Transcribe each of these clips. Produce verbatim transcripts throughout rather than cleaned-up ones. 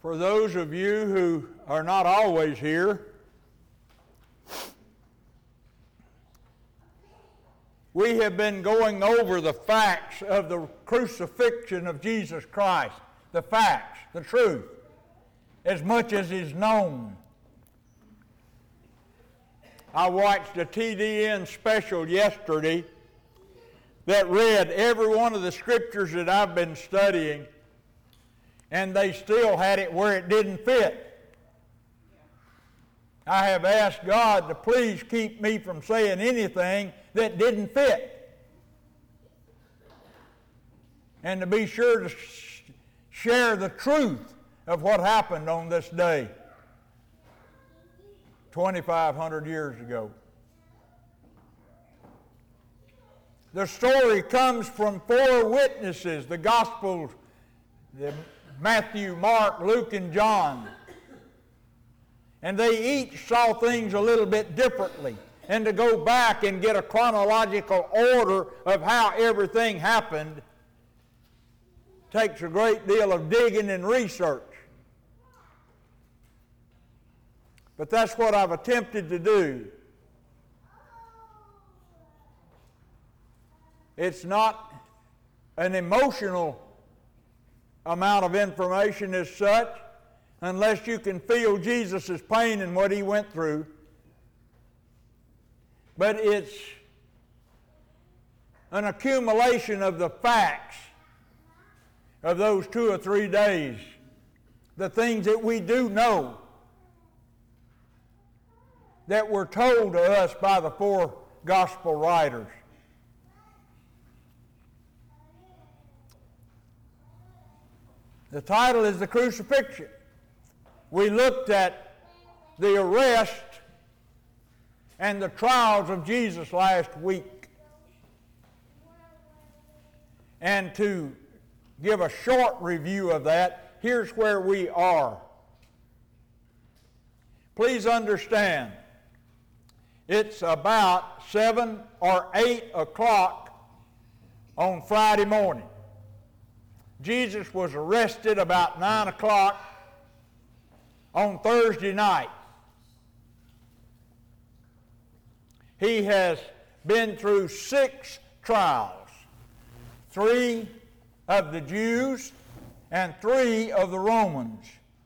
For those of you who are not always here, we have been going over the facts of the crucifixion of Jesus Christ. The facts, the truth, as much as is known. I watched a T D N special yesterday that read every one of the scriptures that I've been studying, and they still had it where it didn't fit. I have asked God to please keep me from saying anything that didn't fit, and to be sure to sh- share the truth of what happened on this day twenty-five hundred years ago. The story comes from four witnesses, the Gospels, the Matthew, Mark, Luke, and John. And they each saw things a little bit differently. And to go back and get a chronological order of how everything happened takes a great deal of digging and research. But that's what I've attempted to do. It's not an emotional amount of information as such, unless you can feel Jesus' pain and what he went through. But it's an accumulation of the facts of those two or three days, the things that we do know, that were told to us by the four gospel writers. The title is The Crucifixion. We looked at the arrest and the trials of Jesus last week. And to give a short review of that, here's where we are. Please understand, it's about seven or eight o'clock on Friday morning. Jesus was arrested about nine o'clock on Thursday night. He has been through six trials, three of the Jews and three of the Romans.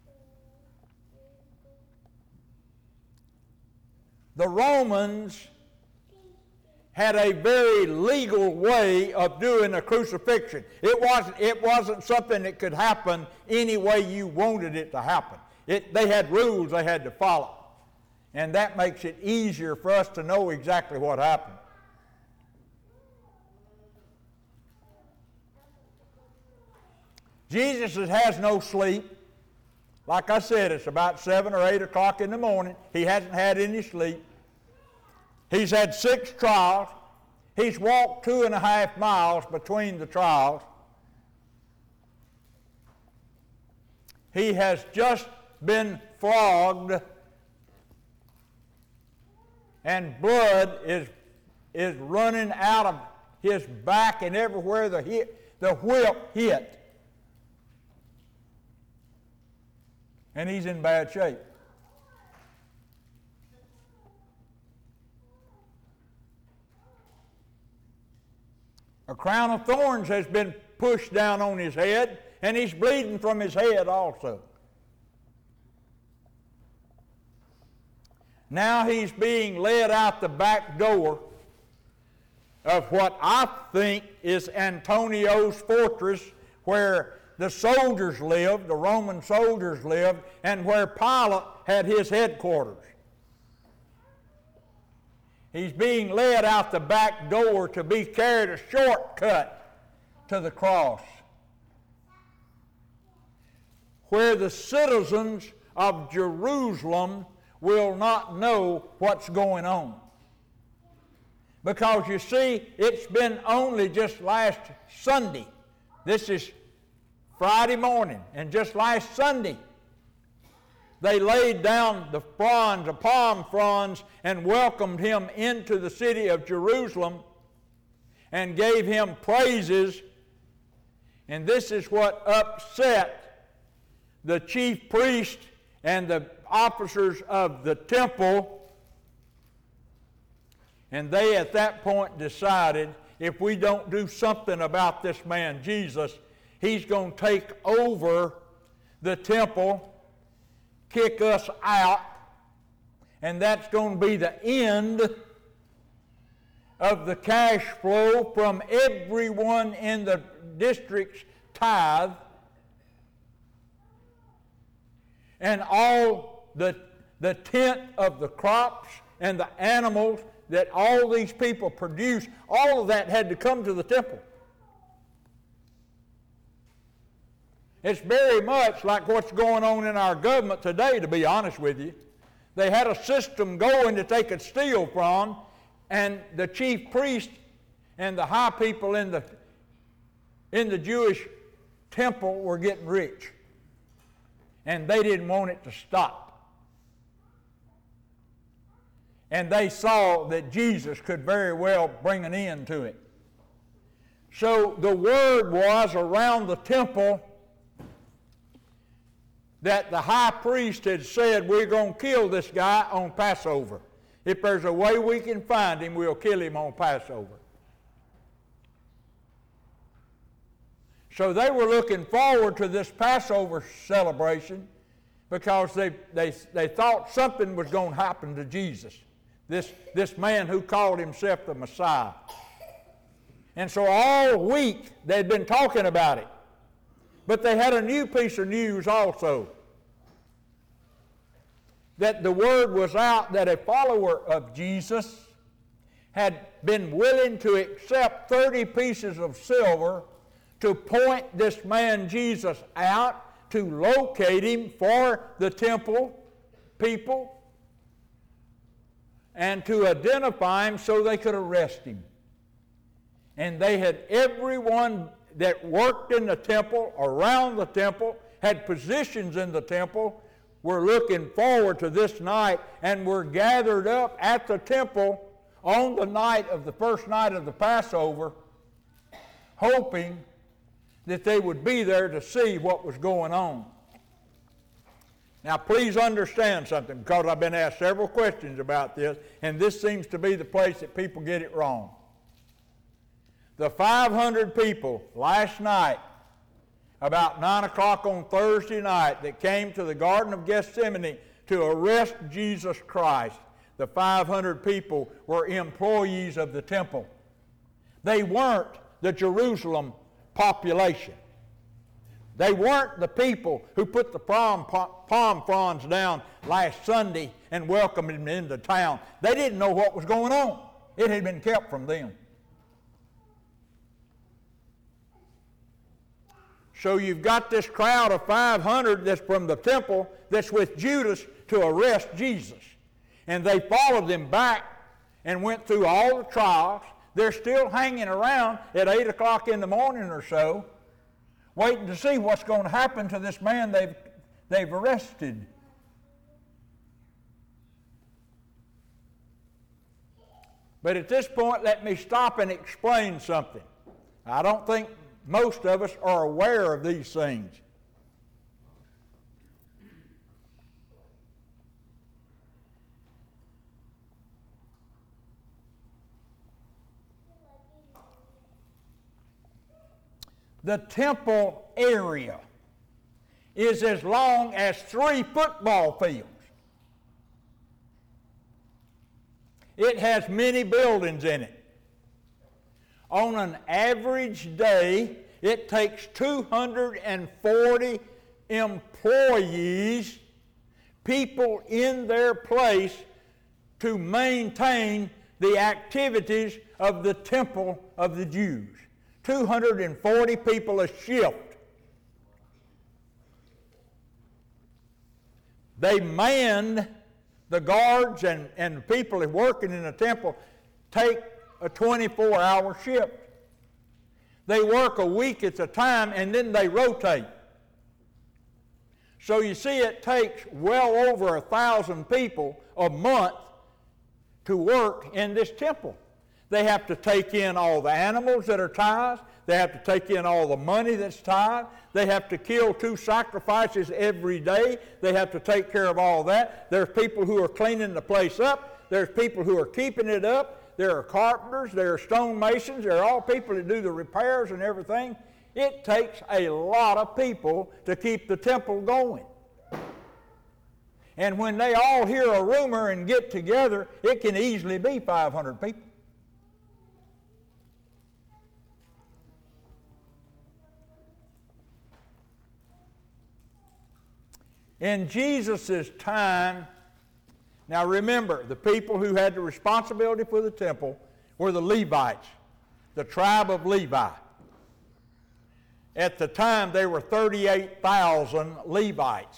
The Romans had a very legal way of doing a crucifixion. It wasn't, it wasn't something that could happen any way you wanted it to happen. It, they had rules they had to follow. And that makes it easier for us to know exactly what happened. Jesus has no sleep. Like I said, it's about seven or eight o'clock in the morning. He hasn't had any sleep. He's had six trials. He's walked two and a half miles between the trials. He has just been flogged, and blood is, is running out of his back and everywhere the, hit, the whip hit. And he's in bad shape. A crown of thorns has been pushed down on his head, and he's bleeding from his head also. Now he's being led out the back door of what I think is Antonio's fortress, where the soldiers lived, the Roman soldiers lived, and where Pilate had his headquarters. He's being led out the back door to be carried a shortcut to the cross, where the citizens of Jerusalem will not know what's going on. Because you see, it's been only just last Sunday. This is Friday morning, and just last Sunday, they laid down the fronds, the palm fronds, and welcomed him into the city of Jerusalem and gave him praises. And this is what upset the chief priest and the officers of the temple, and they at that point decided, if we don't do something about this man Jesus, he's going to take over the temple, kick us out, and that's going to be the end of the cash flow from everyone in the district's tithe, and all the, the tenth of the crops and the animals that all these people produce, all of that had to come to the temple. It's very much like what's going on in our government today, to be honest with you. They had a system going that they could steal from, and the chief priest and the high people in the, in the Jewish temple were getting rich. And they didn't want it to stop. And they saw that Jesus could very well bring an end to it. So the word was around the temple that the high priest had said, we're going to kill this guy on Passover. If there's a way we can find him, we'll kill him on Passover. So they were looking forward to this Passover celebration because they, they, they thought something was going to happen to Jesus, this, this man who called himself the Messiah. And so all week they'd been talking about it. But they had a new piece of news also, that the word was out that a follower of Jesus had been willing to accept thirty pieces of silver to point this man Jesus out, to locate him for the temple people, and to identify him so they could arrest him. And they had everyone that worked in the temple, around the temple, had positions in the temple, were looking forward to this night, and were gathered up at the temple on the night of the first night of the Passover, hoping that they would be there to see what was going on. Now please understand something, because I've been asked several questions about this, and this seems to be the place that people get it wrong. The five hundred people last night, about nine o'clock on Thursday night, that came to the Garden of Gethsemane to arrest Jesus Christ, the five hundred people were employees of the temple. They weren't the Jerusalem population. They weren't the people who put the palm, palm fronds down last Sunday and welcomed him into town. They didn't know what was going on. It had been kept from them. So you've got this crowd of five hundred that's from the temple that's with Judas to arrest Jesus. And they followed them back and went through all the trials. They're still hanging around at eight o'clock in the morning or so, waiting to see what's going to happen to this man they've, they've arrested. But at this point, let me stop and explain something. I don't think most of us are aware of these things. The temple area is as long as three football fields. It has many buildings in it. On an average day, it takes two hundred forty employees, people in their place, to maintain the activities of the temple of the Jews. two hundred forty people a shift. They manned, the guards and, and the people working in the temple take a twenty-four hour shift. They work a week at a time and then they rotate. So you see, it takes well over a thousand people a month to work in this temple. They have to take in all the animals that are tithed. They have to take in all the money that's tithed. They have to kill two sacrifices every day. They have to take care of all that. There's people who are cleaning the place up. There's people who are keeping it up. There are carpenters. There are stonemasons. There are all people that do the repairs and everything. It takes a lot of people to keep the temple going. And when they all hear a rumor and get together, it can easily be five hundred people. In Jesus' time, now remember, the people who had the responsibility for the temple were the Levites, the tribe of Levi. At the time, there were thirty-eight thousand Levites.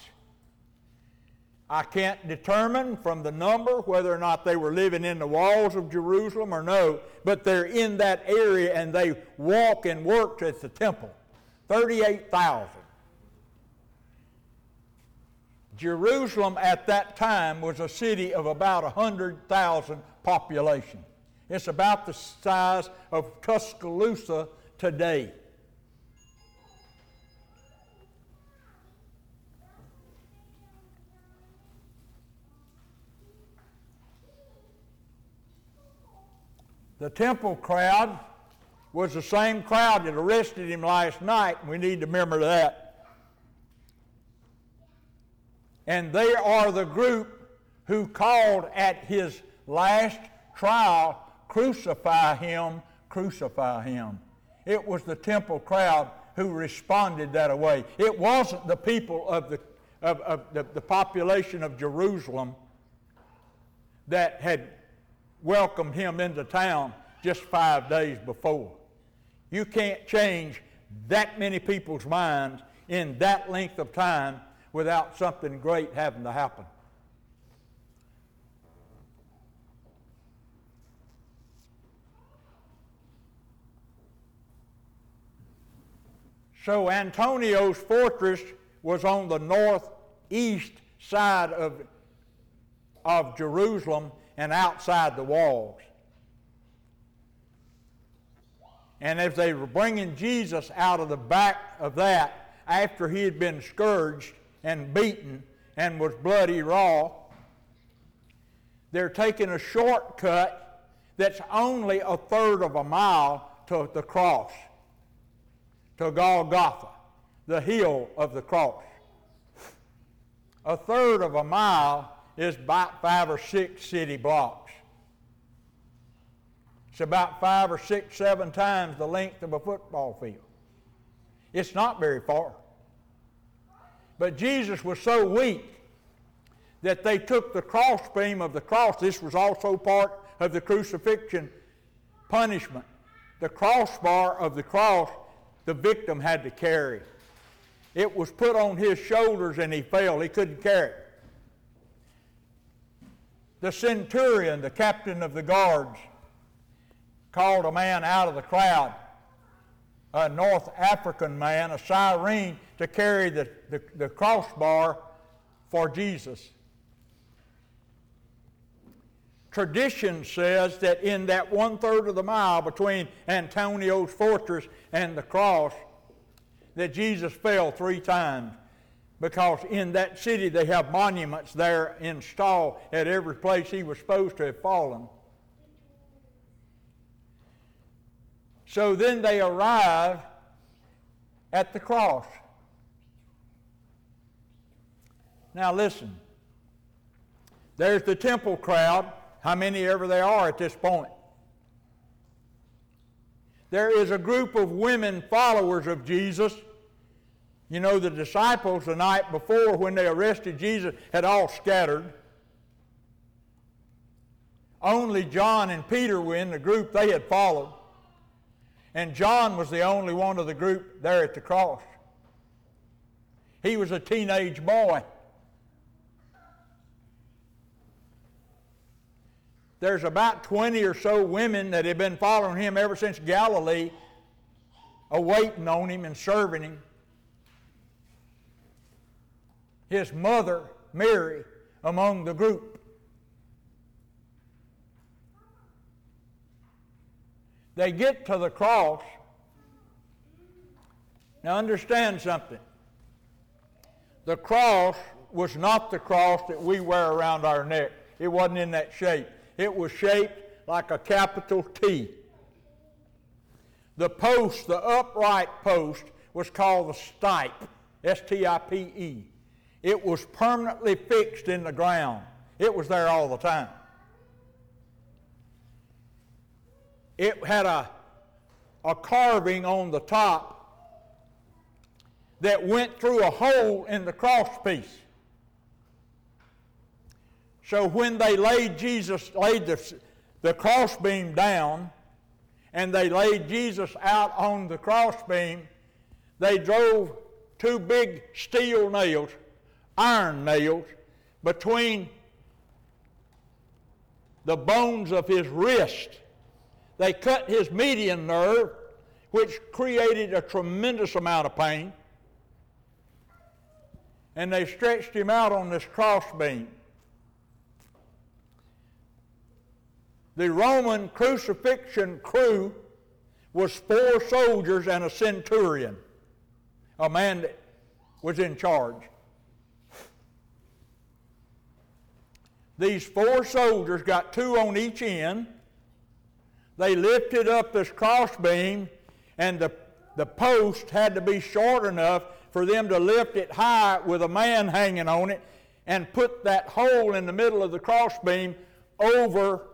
I can't determine from the number whether or not they were living in the walls of Jerusalem or no, but they're in that area and they walk and work at the temple. thirty-eight thousand. Jerusalem at that time was a city of about one hundred thousand population. It's about the size of Tuscaloosa today. The temple crowd was the same crowd that arrested him last night, and we need to remember that. And they are the group who called at his last trial, "Crucify him, crucify him." It was the temple crowd who responded that way. It wasn't the people of the, of, of the, the population of Jerusalem that had welcomed him into town just five days before. You can't change that many people's minds in that length of time without something great having to happen. So Antonio's fortress was on the northeast side of, of Jerusalem and outside the walls. And as they were bringing Jesus out of the back of that, after he had been scourged and beaten and was bloody raw, they're taking a shortcut that's only a third of a mile to the cross, to Golgotha, the hill of the cross. A third of a mile is about five or six city blocks. It's about five or six, seven times the length of a football field. It's not very far. But Jesus was so weak that they took the crossbeam of the cross. This was also part of the crucifixion punishment. The crossbar of the cross the victim had to carry. It was put on his shoulders and he fell. He couldn't carry it. The centurion, the captain of the guards, called a man out of the crowd, a North African man, a Cyrene, to carry the, the, the crossbar for Jesus. Tradition says that in that one-third of the mile between Antonio's fortress and the cross, that Jesus fell three times, because in that city they have monuments there installed at every place he was supposed to have fallen. So then they arrive at the cross. Now listen, there's the temple crowd, how many ever there are at this point. There is a group of women followers of Jesus. You know, the disciples the night before when they arrested Jesus had all scattered. Only John and Peter were in the group they had followed. And John was the only one of the group there at the cross. He was a teenage boy. There's about twenty or so women that have been following him ever since Galilee, awaiting on him and serving him. His mother, Mary, among the group. They get to the cross. Now understand something. The cross was not the cross that we wear around our neck. It wasn't in that shape. It was shaped like a capital T. The post, the upright post, was called the stipe, S T I P E. It was permanently fixed in the ground. It was there all the time. It had a, a carving on the top that went through a hole in the cross piece. So when they laid Jesus, laid the, the crossbeam down, and they laid Jesus out on the crossbeam, they drove two big steel nails, iron nails, between the bones of his wrist. They cut his median nerve, which created a tremendous amount of pain, and they stretched him out on this crossbeam. The Roman crucifixion crew was four soldiers and a centurion, a man that was in charge. These four soldiers got two on each end. They lifted up this crossbeam, and the, the post had to be short enough for them to lift it high with a man hanging on it and put that hole in the middle of the crossbeam over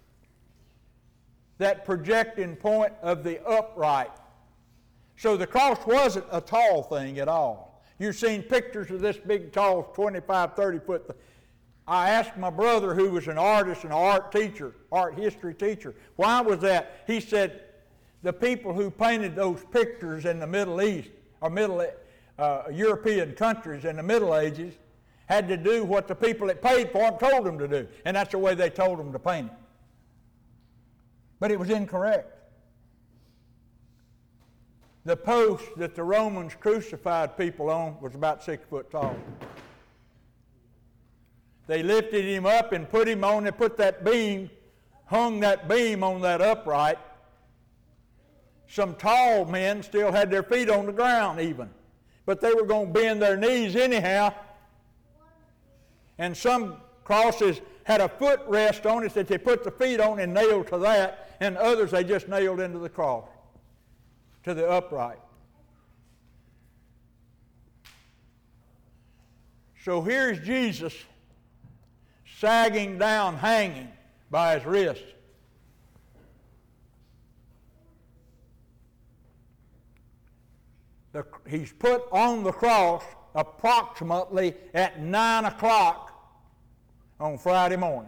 that projecting point of the upright. So the cross wasn't a tall thing at all. You've seen pictures of this big, tall, twenty-five, thirty foot thing. I asked my brother, who was an artist and an art teacher, art history teacher, why was that? He said, the people who painted those pictures in the Middle East, or Middle uh, European countries in the Middle Ages, had to do what the people that paid for them told them to do. And that's the way they told them to paint it. But it was incorrect. The post that the Romans crucified people on was about six foot tall. They lifted him up and put him on, they put that beam, hung that beam on that upright. Some tall men still had their feet on the ground even, but they were going to bend their knees anyhow. And some crosses had a footrest on it that they put the feet on and nailed to that, and others they just nailed into the cross, to the upright. So here's Jesus sagging down, hanging by his wrist. The, he's put on the cross approximately at nine o'clock on Friday morning.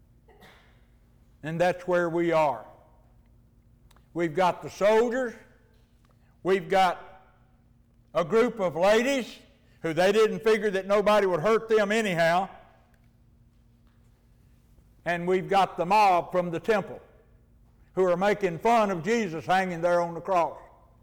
And that's where we are. We've got the soldiers. We've got a group of ladies who they didn't figure that nobody would hurt them anyhow. And we've got the mob from the temple who are making fun of Jesus hanging there on the cross.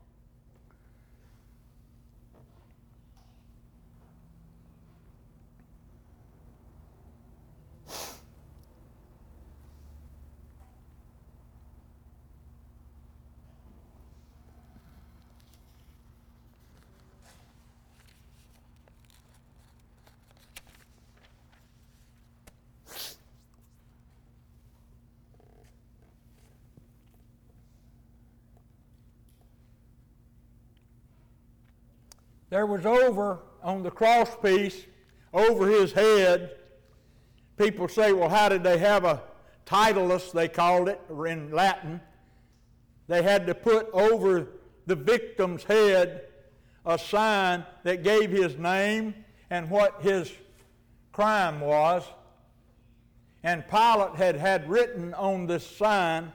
There was over on the cross piece, over his head, people say, well, how did they have a titulus, they called it, or in Latin. They had to put over the victim's head a sign that gave his name and what his crime was. And Pilate had had written on this sign,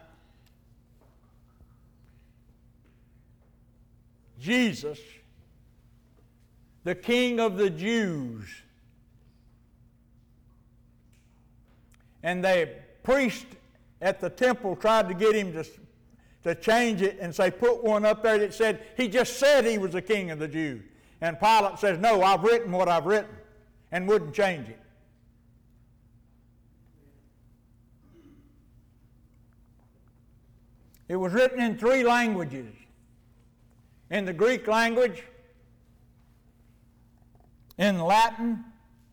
Jesus, the King of the Jews. And the priest at the temple tried to get him to, to change it and say, put one up there that said, he just said he was the King of the Jews. And Pilate says, no, I've written what I've written, and wouldn't change it. It was written in three languages. In the Greek language, in Latin,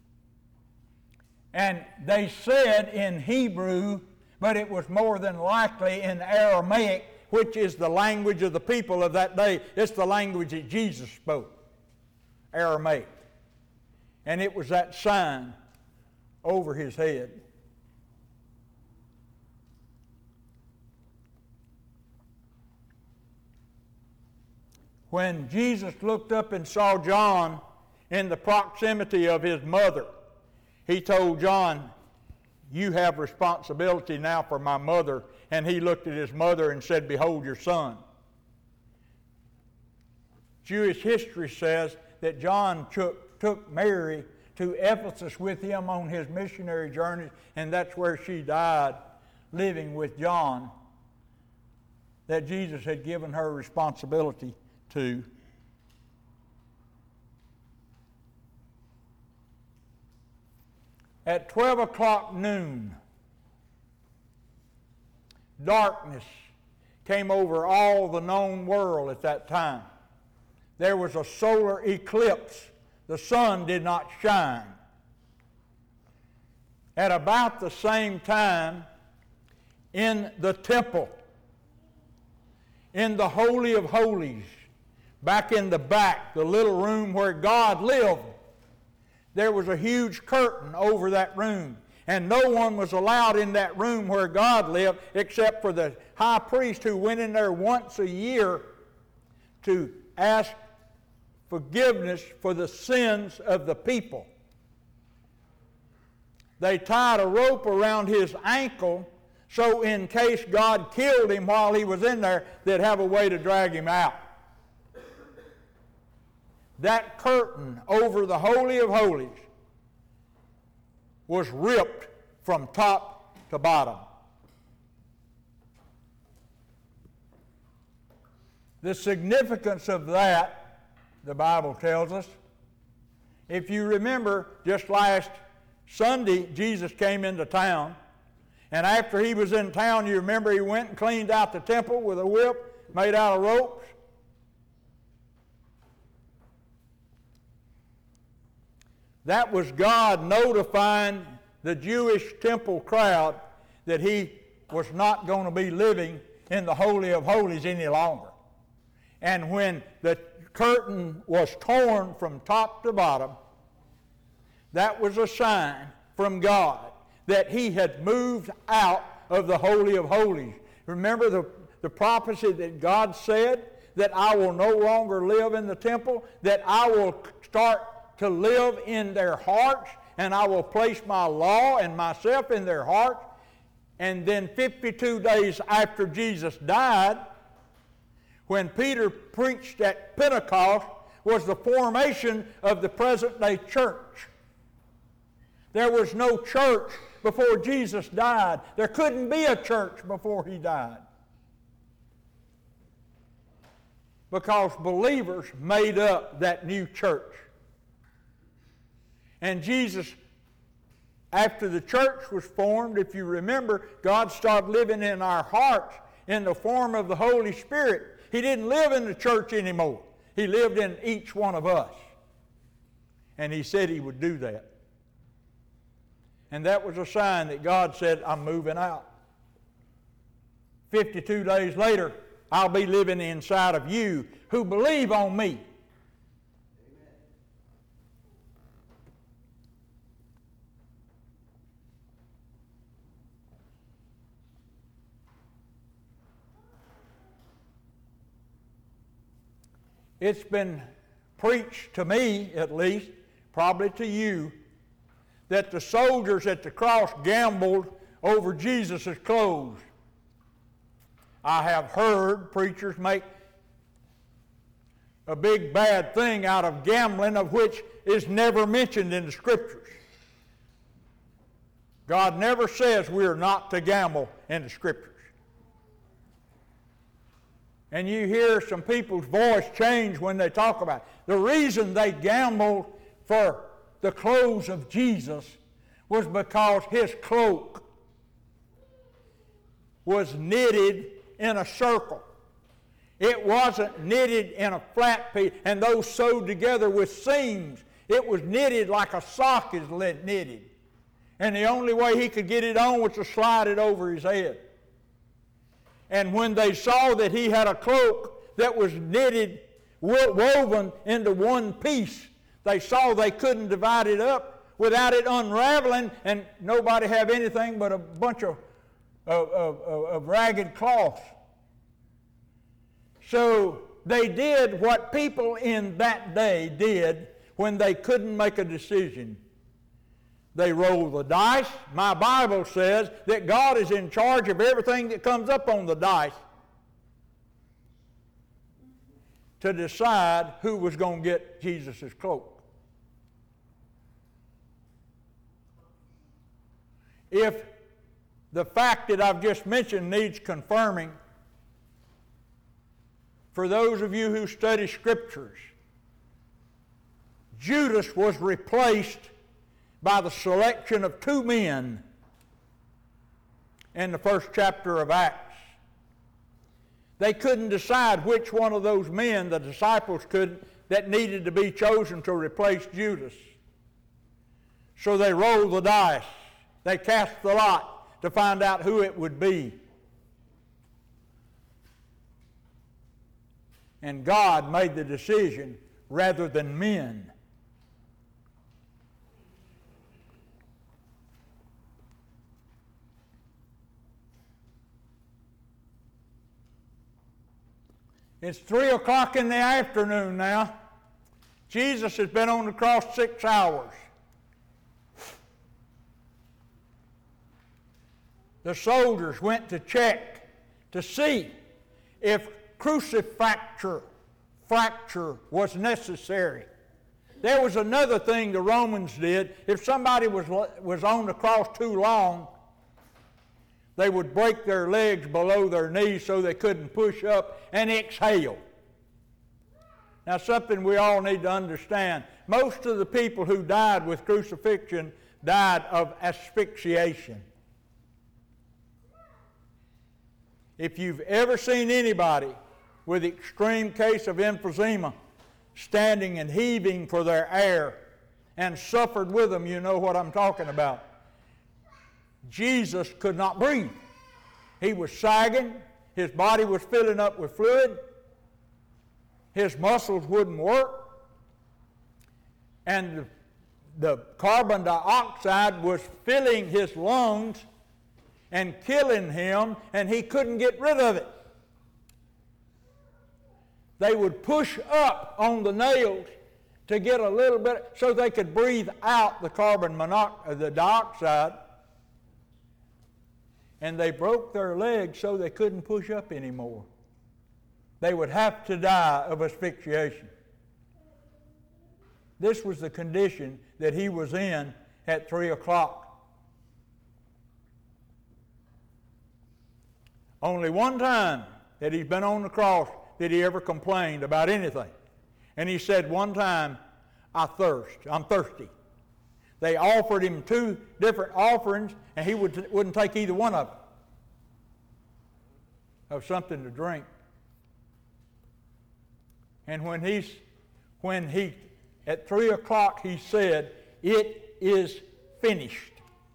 and they said in Hebrew, but it was more than likely in Aramaic, which is the language of the people of that day. It's the language that Jesus spoke, Aramaic. And it was that sign over his head. When Jesus looked up and saw John in the proximity of his mother, he told John, "You have responsibility now for my mother." And he looked at his mother and said, "Behold your son." Jewish history says that John took, took Mary to Ephesus with him on his missionary journey, and that's where she died, living with John, that Jesus had given her responsibility to. At twelve o'clock noon, darkness came over all the known world at that time. There was a solar eclipse. The sun did not shine. At about the same time, in the temple, in the Holy of Holies, back in the back, the little room where God lived, there was a huge curtain over that room. And no one was allowed in that room where God lived except for the high priest who went in there once a year to ask forgiveness for the sins of the people. They tied a rope around his ankle so in case God killed him while he was in there, they'd have a way to drag him out. That curtain over the Holy of Holies was ripped from top to bottom. The significance of that, the Bible tells us, if you remember, just last Sunday, Jesus came into town, and after he was in town, you remember he went and cleaned out the temple with a whip made out of ropes. That was God notifying the Jewish temple crowd that he was not going to be living in the Holy of Holies any longer. And when the curtain was torn from top to bottom, that was a sign from God that he had moved out of the Holy of Holies. Remember the, the prophecy that God said, that I will no longer live in the temple, that I will start to live in their hearts, and I will place my law and myself in their hearts. And then fifty-two days after Jesus died, when Peter preached at Pentecost, was the formation of the present-day church. There was no church before Jesus died. There couldn't be a church before he died, because believers made up that new church. And Jesus, after the church was formed, if you remember, God started living in our hearts in the form of the Holy Spirit. He didn't live in the church anymore. He lived in each one of us. And he said he would do that. And that was a sign that God said, I'm moving out. fifty-two days later, I'll be living inside of you who believe on me. It's been preached to me, at least, probably to you, that the soldiers at the cross gambled over Jesus' clothes. I have heard preachers make a big bad thing out of gambling, of which is never mentioned in the Scriptures. God never says we are not to gamble in the Scriptures. And you hear some people's voice change when they talk about it. The reason they gambled for the clothes of Jesus was because his cloak was knitted in a circle. It wasn't knitted in a flat piece and those sewed together with seams. It was knitted like a sock is knitted. And the only way he could get it on was to slide it over his head. And when they saw that he had a cloak that was knitted, woven into one piece, they saw they couldn't divide it up without it unraveling and nobody have anything but a bunch of, of, of, of ragged cloths. So they did what people in that day did when they couldn't make a decision. They rolled the dice. My Bible says that God is in charge of everything that comes up on the dice to decide who was going to get Jesus' cloak. If the fact that I've just mentioned needs confirming, for those of you who study Scriptures, Judas was replaced by the selection of two men in the first chapter of Acts. They couldn't decide which one of those men the disciples could that needed to be chosen to replace Judas. So they rolled the dice. They cast the lot to find out who it would be. And God made the decision rather than men. It's three o'clock in the afternoon now. Jesus has been on the cross six hours. The soldiers went to check to see if crucifixure fracture was necessary. There was another thing the Romans did. If somebody was, was on the cross too long, they would break their legs below their knees so they couldn't push up and exhale. Now, something we all need to understand. Most of the people who died with crucifixion died of asphyxiation. If you've ever seen anybody with extreme case of emphysema standing and heaving for their air and suffered with them, you know what I'm talking about. Jesus could not breathe. He was sagging. His body was filling up with fluid. His muscles wouldn't work. And the, the carbon dioxide was filling his lungs and killing him, and he couldn't get rid of it. They would push up on the nails to get a little bit so they could breathe out the carbon monoxide, the dioxide. And they broke their legs so they couldn't push up anymore. They would have to die of asphyxiation. This was the condition that he was in at three o'clock. Only one time that he's been on the cross did he ever complain about anything. And he said one time, I thirst, I'm thirsty. They offered him two different offerings, and he would, wouldn't take either one of them, of something to drink. And when he's, when he, at three o'clock, he said, it is finished.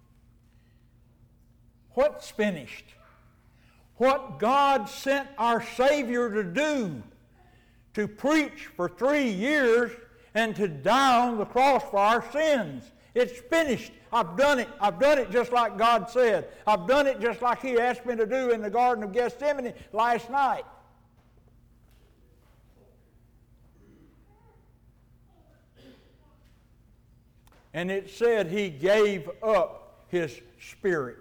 What's finished? What God sent our Savior to do, to preach for three years and to die on the cross for our sins. It's finished. I've done it. I've done it just like God said. I've done it just like He asked me to do in the Garden of Gethsemane last night. And it said He gave up His spirit.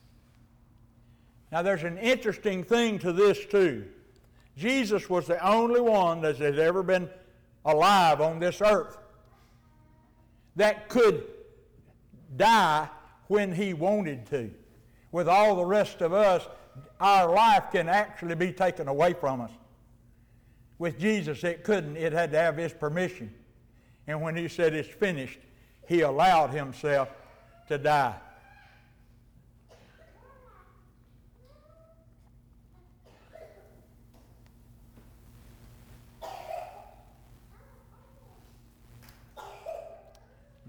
Now there's an interesting thing to this too. Jesus was the only one that has ever been alive on this earth that could die when He wanted to. With all the rest of us, our life can actually be taken away from us. With Jesus, it couldn't. It had to have His permission. And when He said it's finished, He allowed Himself to die.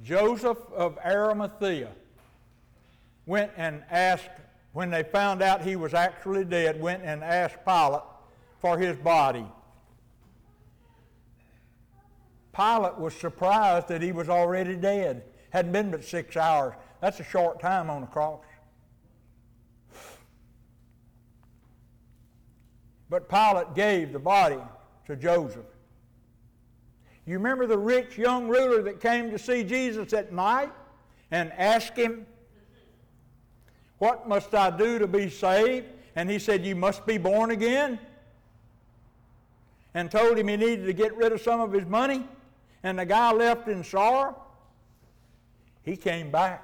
Joseph of Arimathea went and asked, when they found out he was actually dead, went and asked Pilate for his body. Pilate was surprised that he was already dead. Hadn't been but six hours. That's a short time on the cross. But Pilate gave the body to Joseph. You remember the rich young ruler that came to see Jesus at night and asked him, "What must I do to be saved?" And he said, "You must be born again." And told him he needed to get rid of some of his money. And the guy left in sorrow. He came back.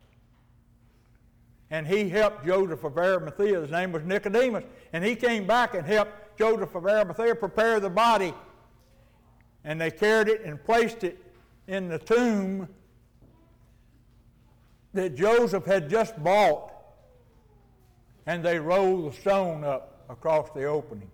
And he helped Joseph of Arimathea. His name was Nicodemus. And he came back and helped Joseph of Arimathea prepare the body. And they carried it and placed it in the tomb that Joseph had just bought. And they rolled the stone up across the opening.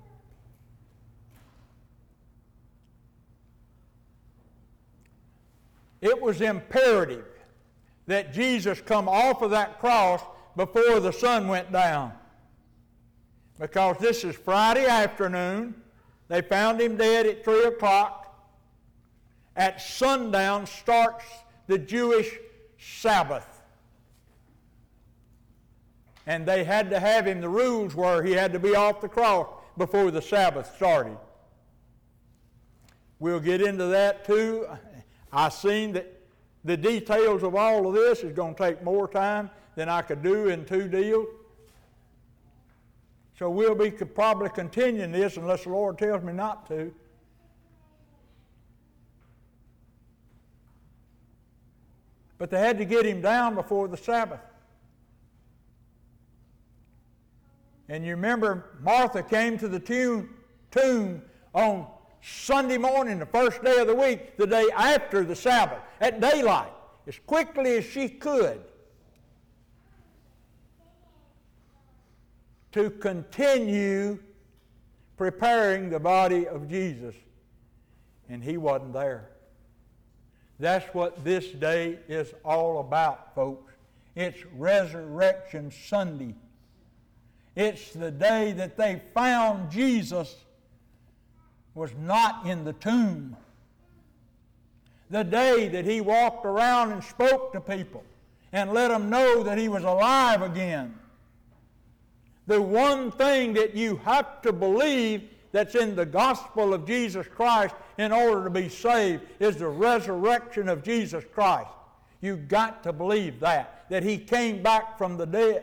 It was imperative that Jesus come off of that cross before the sun went down. Because this is Friday afternoon. They found him dead at three o'clock. At sundown starts the Jewish Sabbath. And they had to have him, the rules were he had to be off the cross before the Sabbath started. We'll get into that too. I seen that the details of all of this is going to take more time than I could do in two deals. So we'll be probably continuing this unless the Lord tells me not to. But they had to get him down before the Sabbath. And you remember Martha came to the tomb, tomb on Sunday morning, the first day of the week, the day after the Sabbath, at daylight, as quickly as she could, to continue preparing the body of Jesus. And he wasn't there. That's what this day is all about, folks. It's Resurrection Sunday. It's the day that they found Jesus was not in the tomb. The day that he walked around and spoke to people and let them know that he was alive again. The one thing that you have to believe that's in the gospel of Jesus Christ in order to be saved is the resurrection of Jesus Christ. You've got to believe that, that he came back from the dead.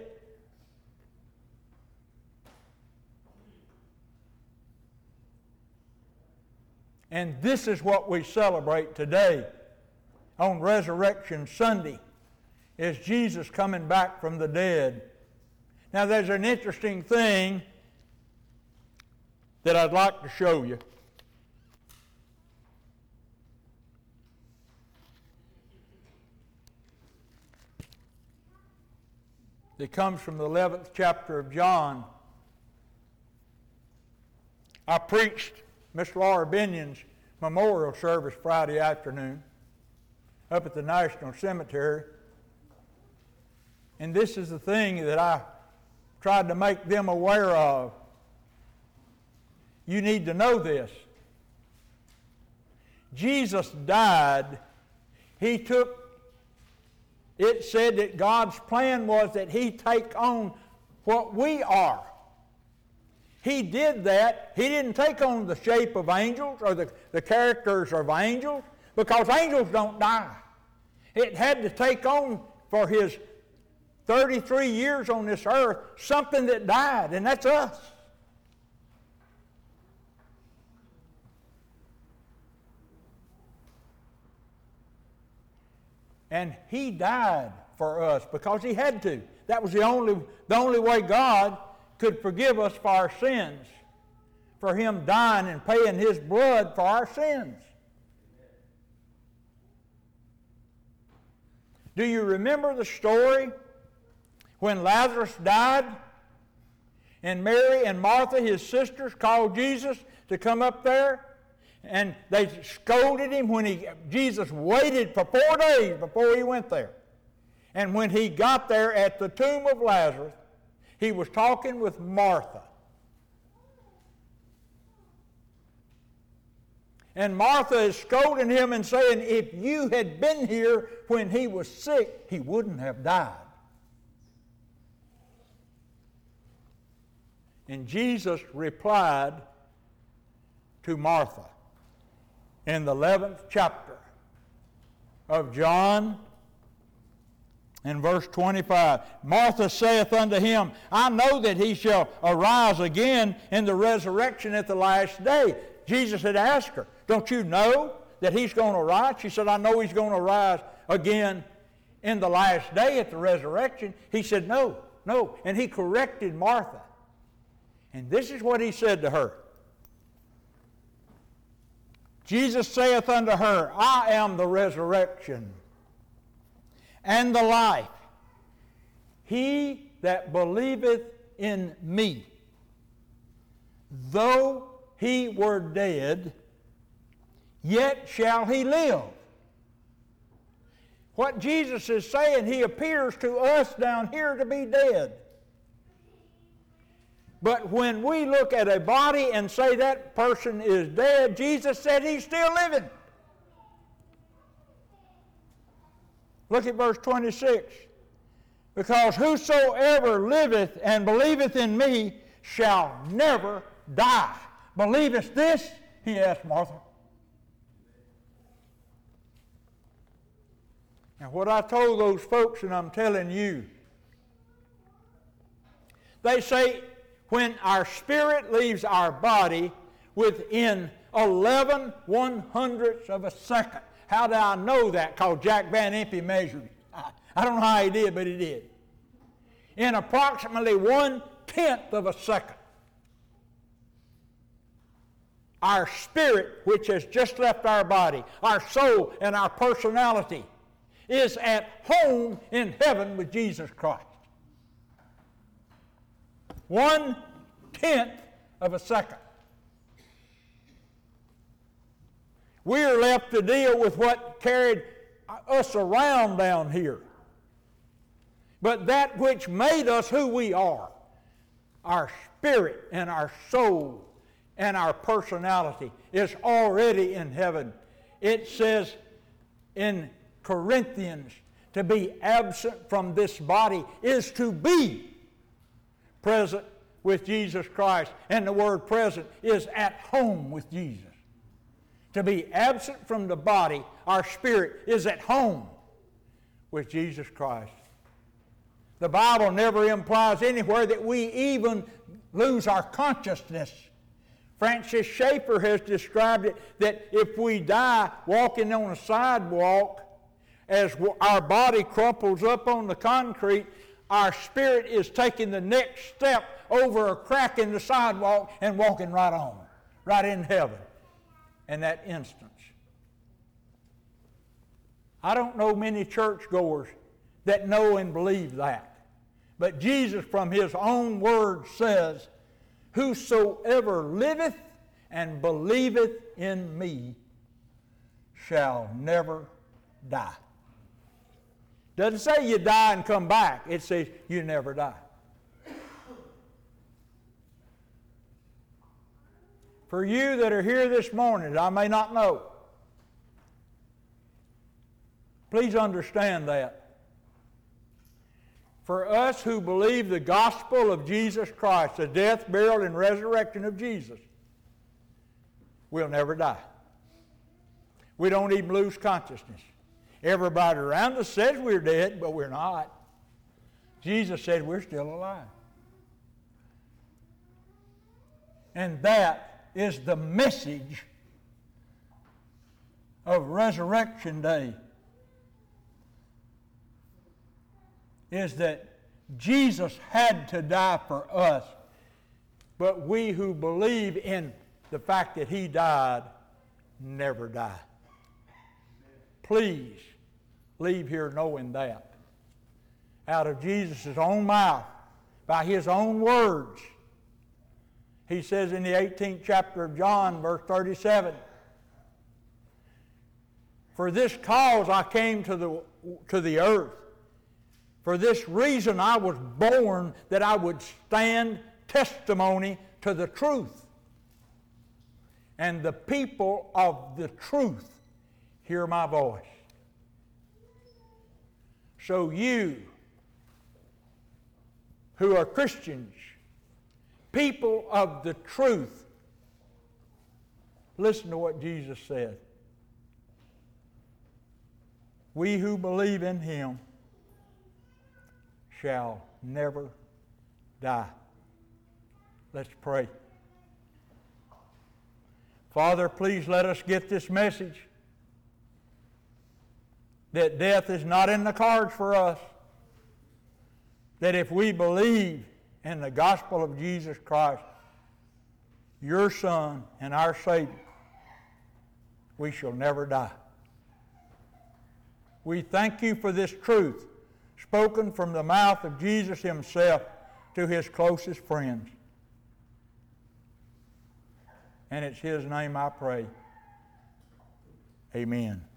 And this is what we celebrate today on Resurrection Sunday, is Jesus coming back from the dead. Now there's an interesting thing that I'd like to show you. It comes from the eleventh chapter of John. I preached Miss Laura Binion's memorial service Friday afternoon up at the National Cemetery. And this is the thing that I tried to make them aware of. You need to know this. Jesus died. He took, it said that God's plan was that he take on what we are. He did that. He didn't take on the shape of angels or the, the characters of angels, because angels don't die. It had to take on, for his thirty-three years on this earth, something that died, and that's us. And he died for us because he had to. That was the only, the only way God could forgive us for our sins, for him dying and paying his blood for our sins. Do you remember the story when Lazarus died and Mary and Martha, his sisters, called Jesus to come up there? And they scolded him when he, Jesus waited for four days before he went there. And when he got there at the tomb of Lazarus, he was talking with Martha. And Martha is scolding him and saying, if you had been here when he was sick, he wouldn't have died. And Jesus replied to Martha in the eleventh chapter of John, in verse twenty-five, Martha saith unto him, I know that he shall arise again in the resurrection at the last day. Jesus had asked her, don't you know that he's going to rise? She said, I know he's going to rise again in the last day at the resurrection. He said, no, no. And he corrected Martha. And this is what he said to her. Jesus saith unto her, I am the resurrection and the life. He that believeth in me, though he were dead, yet shall he live. What Jesus is saying, he appears to us down here to be dead. But when we look at a body and say that person is dead, Jesus said he's still living. Look at verse twenty-six. Because whosoever liveth and believeth in me shall never die. Believest this? He asked Martha. Now what I told those folks, and I'm telling you, they say when our spirit leaves our body within eleven one hundredths of a second. How do I know that? Because Jack Van Impe measured it. I, I don't know how he did, but he did. In approximately one-tenth of a second, our spirit, which has just left our body, our soul and our personality, is at home in heaven with Jesus Christ. One-tenth of a second. We are left to deal with what carried us around down here. But that which made us who we are, our spirit and our soul and our personality, is already in heaven. It says in Corinthians, to be absent from this body is to be present with Jesus Christ. And the word present is at home with Jesus. To be absent from the body, our spirit is at home with Jesus Christ. The Bible never implies anywhere that we even lose our consciousness. Francis Schaeffer has described it that if we die walking on a sidewalk, as our body crumples up on the concrete, our spirit is taking the next step over a crack in the sidewalk and walking right on, right in heaven in that instance. I don't know many churchgoers that know and believe that. But Jesus from his own word says, whosoever liveth and believeth in me shall never die. Doesn't say you die and come back. It says you never die. For you that are here this morning, that I may not know, please understand that. For us who believe the gospel of Jesus Christ, the death, burial, and resurrection of Jesus, we'll never die. We don't even lose consciousness. Everybody around us says we're dead, but we're not. Jesus said we're still alive. And that is the message of Resurrection Day, is that Jesus had to die for us, but we who believe in the fact that he died never die. Please leave here knowing that. Out of Jesus' own mouth, by his own words, he says in the eighteenth chapter of John, verse thirty-seven, For this cause I came to the, to the earth. For this reason I was born, that I would stand testimony to the truth. And the people of the truth hear my voice. So you, who are Christians, people of the truth, listen to what Jesus said. We who believe in Him shall never die. Let's pray. Father, please let us get this message that death is not in the cards for us. That if we believe in the gospel of Jesus Christ, your Son and our Savior, we shall never die. We thank you for this truth spoken from the mouth of Jesus Himself to His closest friends. And it's His name I pray. Amen.